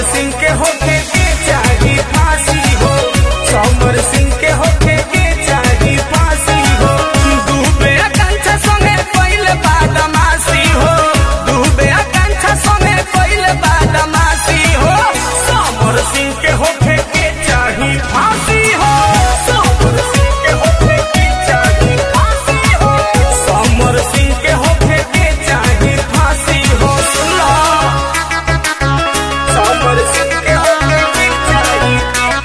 सिंह के होके के चाही फांसी हो, समर सिंह के होके के चाही फांसी हो। डूबे आकांक्षा संगे पहले बदमाशी हो, डूबे आकांक्षा संगे पहले बदमाशी हो। समर सिंह के होके के चाही फांसी हो, समर सिंह के होके के चाही फांसी हो, समर सिंह के होके के चाही फांसी हो। सुनो समर सिंह के होके के चाही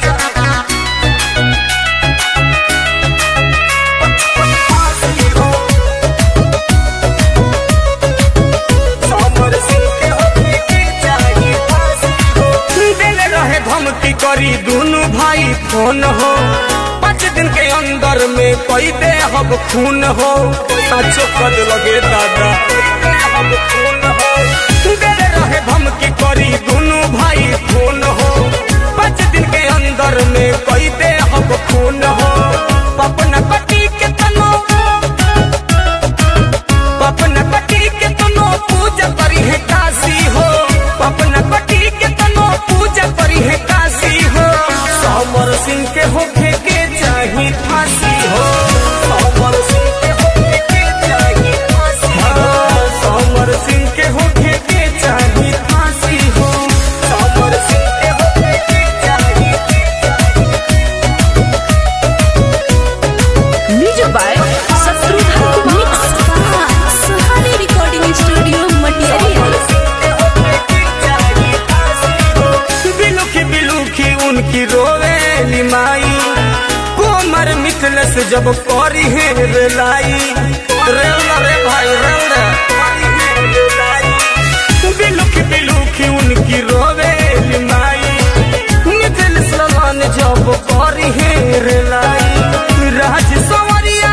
फांसी हो, समर सिंह के होके के चाही फांसी हो। दिल रहे धमकी करी दोनों भाई फोन हो, 5 दिन के अंदर में कोई दे हब खून हो। सचो कर लगे दादा हब खून हो। दिल रहे धमकी करी दोनों भाई फोन हो, 5 दिन के अंदर में कोई दे हब खून हो। पपना पटी के तनो, पपना पटी के तनो पूजा करी है काशी हो, पपना पटी के तनो पूजा करी है काशी हो। समर सिंह के होके के चाही फांसी हो, समर सिंह के होके के चाही फांसी हो, समर सिंह के होके के चाही फांसी हो, समर सिंह के होके के चाही। Music by Shatrughan mix Sahare recording studio Matiyariya. बिलुखी बिलुखी उनकी रोवेली माई, कोमर मिथल से जब करी है रेलाई, रेल रे भाई रेल बिलुखी बिलुखी उनकी रोवेली माई, मिथल समान जब करी है रेलाई। राज सवरिया,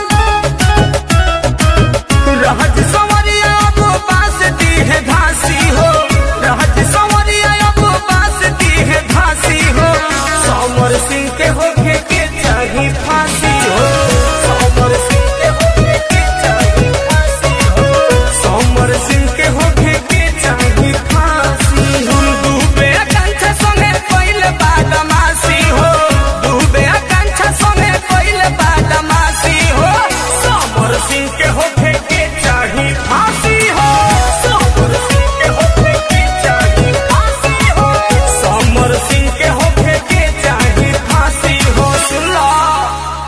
राज सवरिया अब पास दी है धांसी हो, राज सवरिया अब पास दी है धांसी हो। समर सिंह के होके के चाही फांसी हो, समर सिंह के होके के चाही फांसी हो, समर सिंह के होके के चाही फांसी हो। डूबे आकांक्षा संगे पहले बदमाशी हो, डूबे आकांक्षा संगे पहले बदमाशी हो। समर सिंह के होके